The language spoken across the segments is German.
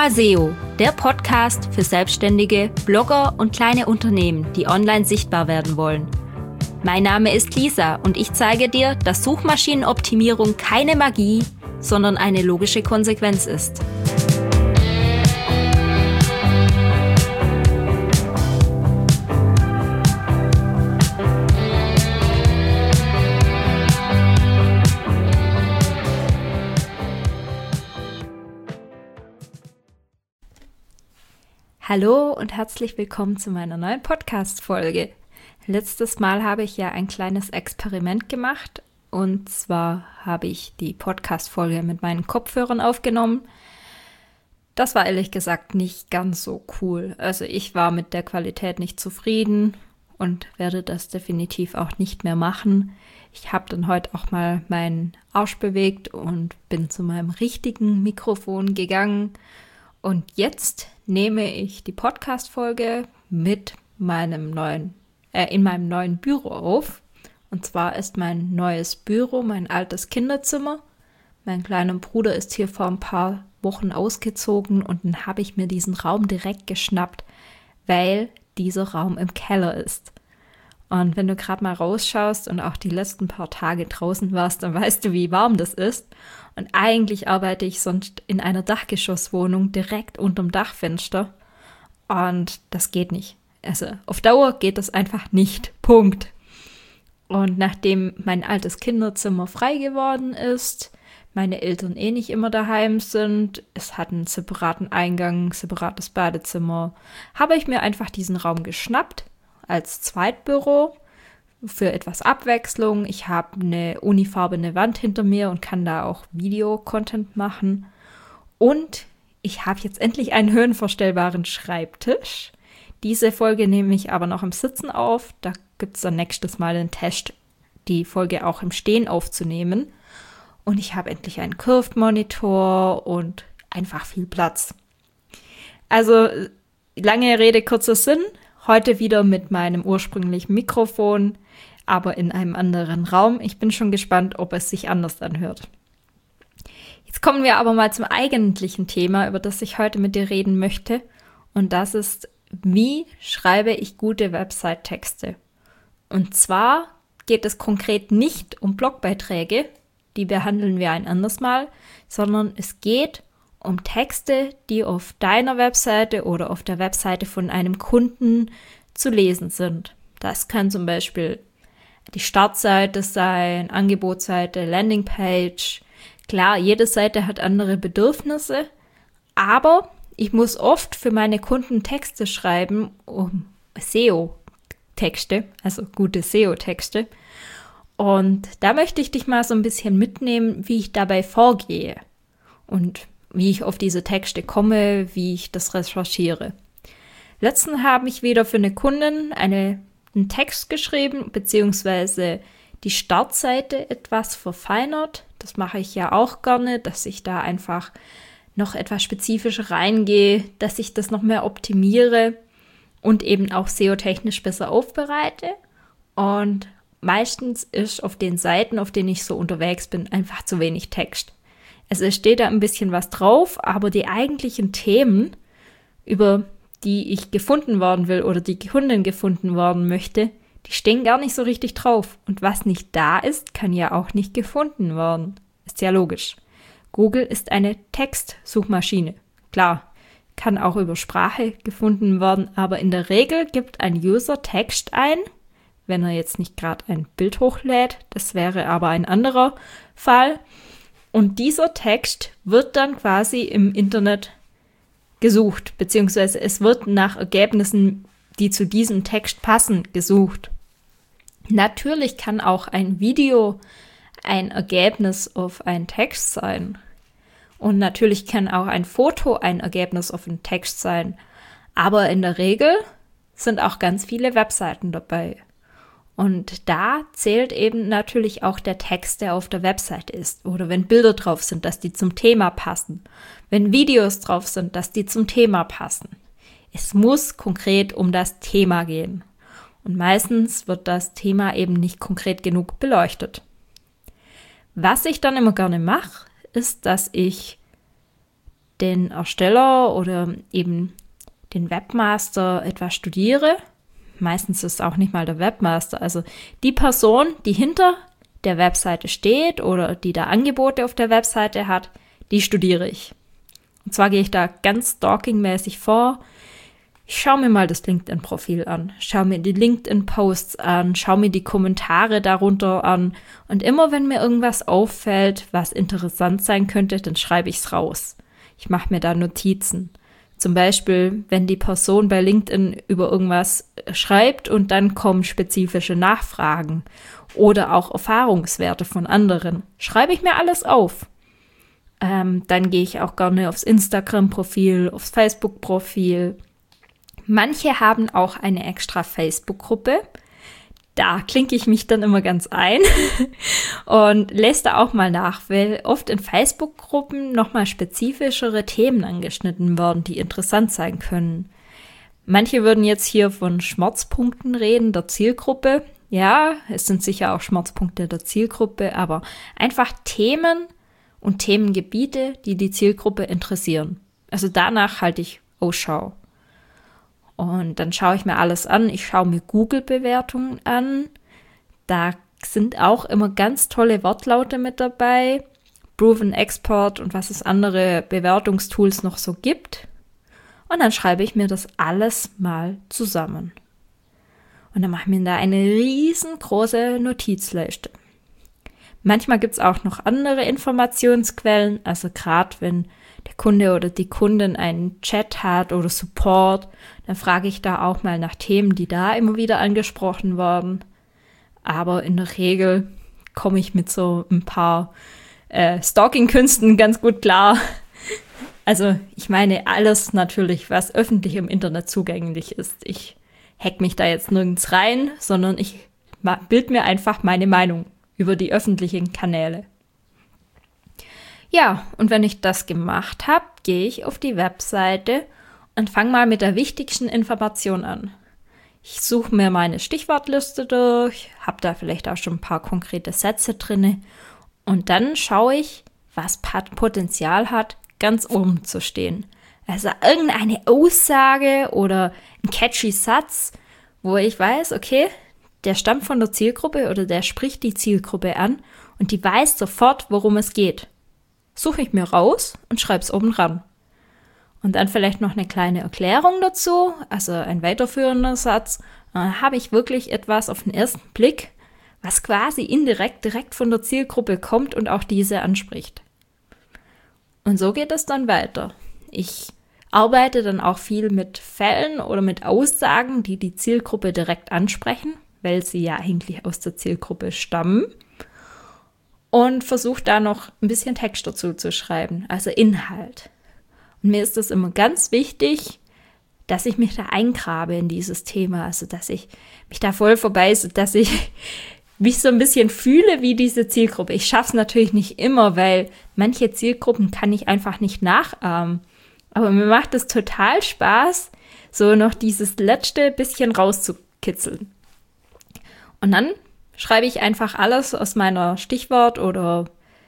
Mach mal SEO, der Podcast für Selbstständige, Blogger und kleine Unternehmen, die online sichtbar werden wollen. Mein Name ist Lisa und ich zeige dir, dass Suchmaschinenoptimierung keine Magie, sondern eine logische Konsequenz ist. Hallo und herzlich willkommen zu meiner neuen Podcast-Folge. Letztes Mal habe ich ja ein kleines Experiment gemacht und zwar habe ich die Podcast-Folge mit meinen Kopfhörern aufgenommen. Das war ehrlich gesagt nicht ganz so cool. Also ich war mit der Qualität nicht zufrieden und werde das definitiv auch nicht mehr machen. Ich habe dann heute auch mal meinen Arsch bewegt und bin zu meinem richtigen Mikrofon gegangen. Und jetzt nehme ich die Podcast-Folge mit in meinem neuen Büro auf. Und zwar ist mein neues Büro mein altes Kinderzimmer. Mein kleiner Bruder ist hier vor ein paar Wochen ausgezogen und dann habe ich mir diesen Raum direkt geschnappt, weil dieser Raum im Keller ist. Und wenn du gerade mal rausschaust und auch die letzten paar Tage draußen warst, dann weißt du, wie warm das ist. Und eigentlich arbeite ich sonst in einer Dachgeschosswohnung direkt unterm Dachfenster. Und das geht nicht. Also auf Dauer geht das einfach nicht. Punkt. Und nachdem mein altes Kinderzimmer frei geworden ist, meine Eltern nicht immer daheim sind, es hat einen separaten Eingang, separates Badezimmer, habe ich mir einfach diesen Raum geschnappt als Zweitbüro für etwas Abwechslung. Ich habe eine unifarbene Wand hinter mir und kann da auch Video-Content machen. Und ich habe jetzt endlich einen höhenverstellbaren Schreibtisch. Diese Folge nehme ich aber noch im Sitzen auf. Da gibt es dann nächstes Mal den Test, die Folge auch im Stehen aufzunehmen. Und ich habe endlich einen Curved-Monitor und einfach viel Platz. Also lange Rede, kurzer Sinn. Heute wieder mit meinem ursprünglichen Mikrofon, aber in einem anderen Raum. Ich bin schon gespannt, ob es sich anders anhört. Jetzt kommen wir aber mal zum eigentlichen Thema, über das ich heute mit dir reden möchte. Und das ist, wie schreibe ich gute Website-Texte? Und zwar geht es konkret nicht um Blogbeiträge, die behandeln wir ein anderes Mal, sondern es geht um Texte, die auf deiner Webseite oder auf der Webseite von einem Kunden zu lesen sind. Das kann zum Beispiel die Startseite sein, Angebotsseite, Landingpage. Klar, jede Seite hat andere Bedürfnisse, aber ich muss oft für meine Kunden Texte schreiben, um SEO-Texte, also gute SEO-Texte. Und da möchte ich dich mal so ein bisschen mitnehmen, wie ich dabei vorgehe und wie ich auf diese Texte komme, wie ich das recherchiere. Letztens habe ich wieder für eine Kundin einen Text geschrieben, beziehungsweise die Startseite etwas verfeinert. Das mache ich ja auch gerne, dass ich da einfach noch etwas spezifischer reingehe, dass ich das noch mehr optimiere und eben auch SEO-technisch besser aufbereite. Und meistens ist auf den Seiten, auf denen ich so unterwegs bin, einfach zu wenig Text. Also es steht da ein bisschen was drauf, aber die eigentlichen Themen, über die ich gefunden worden will oder die Kundin gefunden worden möchte, die stehen gar nicht so richtig drauf. Und was nicht da ist, kann ja auch nicht gefunden werden. Ist ja logisch. Google ist eine Textsuchmaschine. Klar, kann auch über Sprache gefunden werden, aber in der Regel gibt ein User Text ein, wenn er jetzt nicht gerade ein Bild hochlädt. Das wäre aber ein anderer Fall. Und dieser Text wird dann quasi im Internet gesucht, beziehungsweise es wird nach Ergebnissen, die zu diesem Text passen, gesucht. Natürlich kann auch ein Video ein Ergebnis auf einen Text sein. Und natürlich kann auch ein Foto ein Ergebnis auf einen Text sein. Aber in der Regel sind auch ganz viele Webseiten dabei. Und da zählt eben natürlich auch der Text, der auf der Webseite ist. Oder wenn Bilder drauf sind, dass die zum Thema passen. Wenn Videos drauf sind, dass die zum Thema passen. Es muss konkret um das Thema gehen. Und meistens wird das Thema eben nicht konkret genug beleuchtet. Was ich dann immer gerne mache, ist, dass ich den Ersteller oder eben den Webmaster etwas studiere. Meistens ist es auch nicht mal der Webmaster, also die Person, die hinter der Webseite steht oder die da Angebote auf der Webseite hat, die studiere ich. Und zwar gehe ich da ganz stalkingmäßig vor. Ich schaue mir mal das LinkedIn-Profil an, schaue mir die LinkedIn-Posts an, schaue mir die Kommentare darunter an und immer wenn mir irgendwas auffällt, was interessant sein könnte, dann schreibe ich es raus. Ich mache mir da Notizen. Zum Beispiel, wenn die Person bei LinkedIn über irgendwas schreibt und dann kommen spezifische Nachfragen oder auch Erfahrungswerte von anderen, schreibe ich mir alles auf. Dann gehe ich auch gerne aufs Instagram-Profil, aufs Facebook-Profil. Manche haben auch eine extra Facebook-Gruppe. Da klinke ich mich dann immer ganz ein und lese da auch mal nach, weil oft in Facebook-Gruppen nochmal spezifischere Themen angeschnitten werden, die interessant sein können. Manche würden jetzt hier von Schmerzpunkten reden, der Zielgruppe. Ja, es sind sicher auch Schmerzpunkte der Zielgruppe, aber einfach Themen und Themengebiete, die die Zielgruppe interessieren. Also danach halte ich Ausschau. Und dann schaue ich mir alles an. Ich schaue mir Google-Bewertungen an. Da sind auch immer ganz tolle Wortlaute mit dabei. Proven Expert und was es andere Bewertungstools noch so gibt. Und dann schreibe ich mir das alles mal zusammen. Und dann mache ich mir da eine riesengroße Notizliste. Manchmal gibt es auch noch andere Informationsquellen. Also gerade wenn der Kunde oder die Kundin einen Chat hat oder Support, dann frage ich da auch mal nach Themen, die da immer wieder angesprochen werden. Aber in der Regel komme ich mit so ein paar Stalking-Künsten ganz gut klar. Also ich meine alles natürlich, was öffentlich im Internet zugänglich ist. Ich hack mich da jetzt nirgends rein, sondern ich bild mir einfach meine Meinung über die öffentlichen Kanäle. Ja, und wenn ich das gemacht habe, gehe ich auf die Webseite und fange mal mit der wichtigsten Information an. Ich suche mir meine Stichwortliste durch, habe da vielleicht auch schon ein paar konkrete Sätze drin und dann schaue ich, was Potenzial hat, ganz oben zu stehen. Also irgendeine Aussage oder ein catchy Satz, wo ich weiß, okay, der stammt von der Zielgruppe oder der spricht die Zielgruppe an und die weiß sofort, worum es geht. Suche ich mir raus und schreibe es oben ran. Und dann vielleicht noch eine kleine Erklärung dazu, also ein weiterführender Satz. Dann habe ich wirklich etwas auf den ersten Blick, was quasi indirekt direkt von der Zielgruppe kommt und auch diese anspricht. Und so geht es dann weiter. Ich arbeite dann auch viel mit Fällen oder mit Aussagen, die die Zielgruppe direkt ansprechen, weil sie ja eigentlich aus der Zielgruppe stammen. Und versuche da noch ein bisschen Text dazu zu schreiben, also Inhalt. Und mir ist es immer ganz wichtig, dass ich mich da eingrabe in dieses Thema, also dass ich mich da voll verbeiße, dass ich mich so ein bisschen fühle wie diese Zielgruppe. Ich schaffe es natürlich nicht immer, weil manche Zielgruppen kann ich einfach nicht nachahmen. Aber mir macht es total Spaß, so noch dieses letzte bisschen rauszukitzeln. Und dann schreibe ich einfach alles aus meiner Stichwort- oder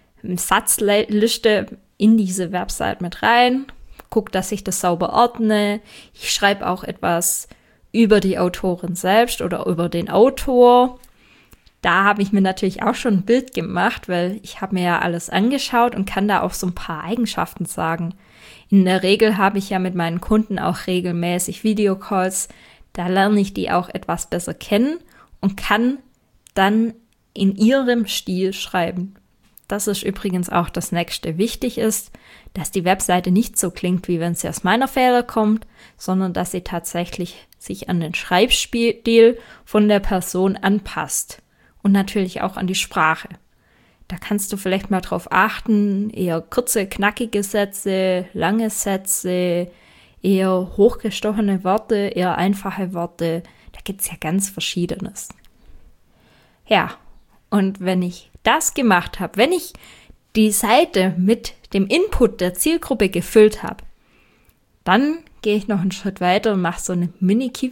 Satzliste in diese Website mit rein, gucke, dass ich das sauber ordne. Ich schreibe auch etwas über die Autorin selbst oder über den Autor. Da habe ich mir natürlich auch schon ein Bild gemacht, weil ich habe mir ja alles angeschaut und kann da auch so ein paar Eigenschaften sagen. In der Regel habe ich ja mit meinen Kunden auch regelmäßig Videocalls. Da lerne ich die auch etwas besser kennen und kann dann in ihrem Stil schreiben. Das ist übrigens auch das Nächste. Wichtig ist, dass die Webseite nicht so klingt, wie wenn sie aus meiner Feder kommt, sondern dass sie tatsächlich sich an den Schreibstil von der Person anpasst und natürlich auch an die Sprache. Da kannst du vielleicht mal drauf achten, eher kurze, knackige Sätze, lange Sätze, eher hochgestochene Worte, eher einfache Worte. Da gibt es ja ganz Verschiedenes. Ja, und wenn ich das gemacht habe, wenn ich die Seite mit dem Input der Zielgruppe gefüllt habe, dann gehe ich noch einen Schritt weiter und mache so eine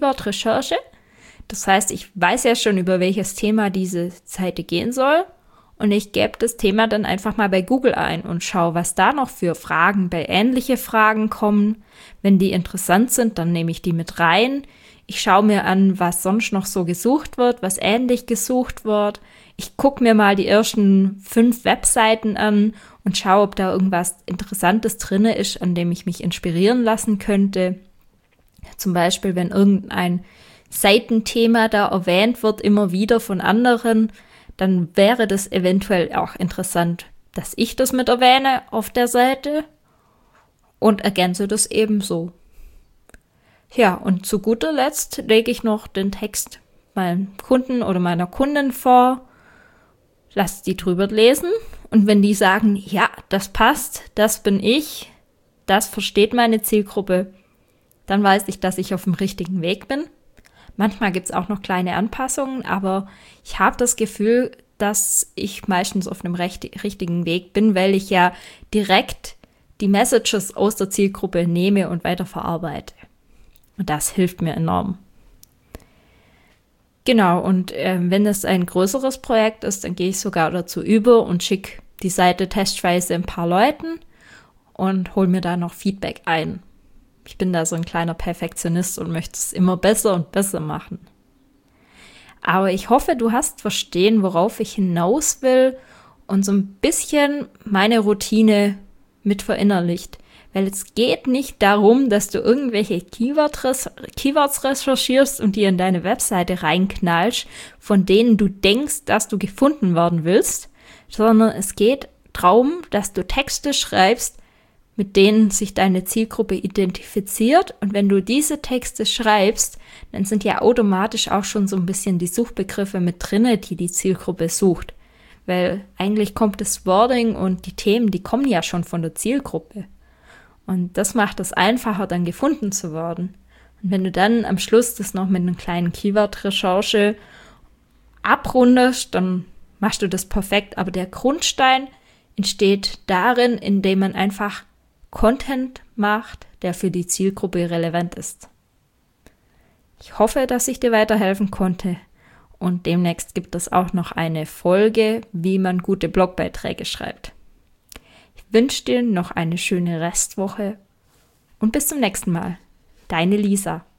Mini-Keyword-Recherche. Das heißt, ich weiß ja schon, über welches Thema diese Seite gehen soll und ich gebe das Thema dann einfach mal bei Google ein und schaue, was da noch für Fragen bei ähnliche Fragen kommen. Wenn die interessant sind, dann nehme ich die mit rein. Ich schaue mir an, was sonst noch so gesucht wird, was ähnlich gesucht wird. Ich gucke mir mal die ersten 5 Webseiten an und schaue, ob da irgendwas Interessantes drin ist, an dem ich mich inspirieren lassen könnte. Zum Beispiel, wenn irgendein Seitenthema da erwähnt wird, immer wieder von anderen, dann wäre das eventuell auch interessant, dass ich das mit erwähne auf der Seite und ergänze das ebenso. Ja, und zu guter Letzt lege ich noch den Text meinem Kunden oder meiner Kundin vor, lasse die drüber lesen und wenn die sagen, ja, das passt, das bin ich, das versteht meine Zielgruppe, dann weiß ich, dass ich auf dem richtigen Weg bin. Manchmal gibt es auch noch kleine Anpassungen, aber ich habe das Gefühl, dass ich meistens auf einem richtigen Weg bin, weil ich ja direkt die Messages aus der Zielgruppe nehme und weiterverarbeite. Und das hilft mir enorm. Genau, und wenn es ein größeres Projekt ist, dann gehe ich sogar dazu über und schicke die Seite testweise ein paar Leuten und hole mir da noch Feedback ein. Ich bin da so ein kleiner Perfektionist und möchte es immer besser und besser machen. Aber ich hoffe, du hast verstehen, worauf ich hinaus will und so ein bisschen meine Routine mit verinnerlicht. Weil es geht nicht darum, dass du irgendwelche Keywords recherchierst und die in deine Webseite reinknallst, von denen du denkst, dass du gefunden werden willst, sondern es geht darum, dass du Texte schreibst, mit denen sich deine Zielgruppe identifiziert. Und wenn du diese Texte schreibst, dann sind ja automatisch auch schon so ein bisschen die Suchbegriffe mit drinne, die die Zielgruppe sucht. Weil eigentlich kommt das Wording und die Themen, die kommen ja schon von der Zielgruppe. Und das macht es einfacher, dann gefunden zu werden. Und wenn du dann am Schluss das noch mit einer kleinen Keyword-Recherche abrundest, dann machst du das perfekt. Aber der Grundstein entsteht darin, indem man einfach Content macht, der für die Zielgruppe relevant ist. Ich hoffe, dass ich dir weiterhelfen konnte und demnächst gibt es auch noch eine Folge, wie man gute Blogbeiträge schreibt. Ich wünsche dir noch eine schöne Restwoche und bis zum nächsten Mal. Deine Lisa.